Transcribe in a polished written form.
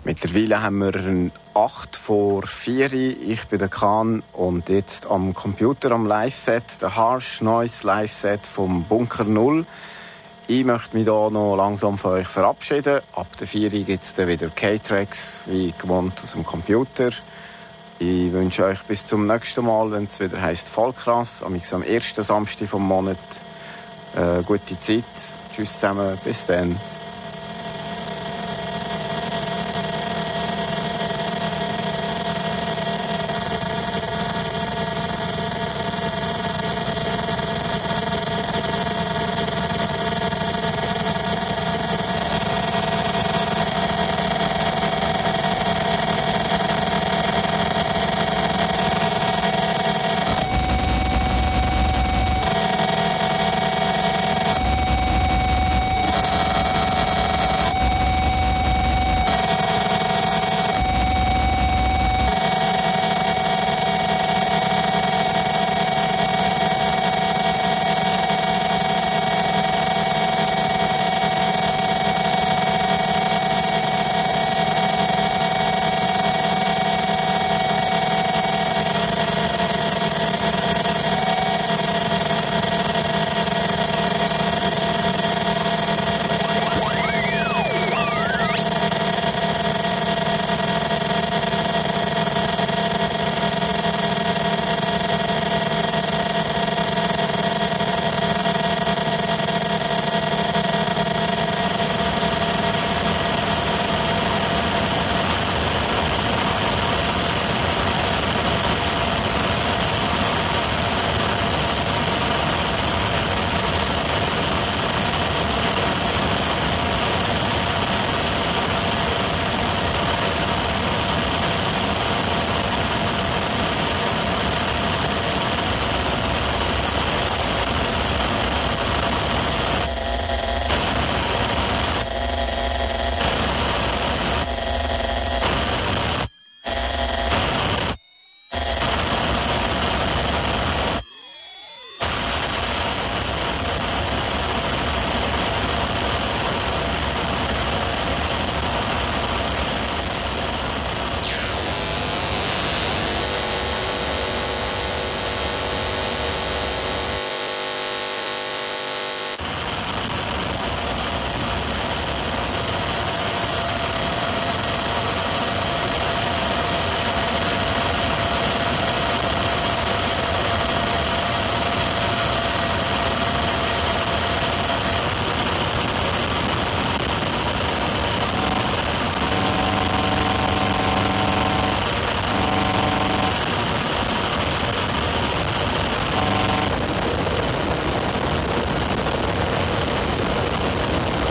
Mittlerweile haben wir 8 vor 4. Ich bin der Kahn und jetzt am Computer am Live-Set, der Harsh Noise Live-Set vom Bunker 0. Ich möchte mich hier noch langsam von euch verabschieden. Ab der 4 gibt es dann wieder K-Tracks, wie gewohnt aus dem Computer. Ich wünsche euch bis zum nächsten Mal, wenn es wieder heisst Vollkrass, am ersten Samstag vom Monat. Gute Zeit. Tschüss zusammen. Bis dann.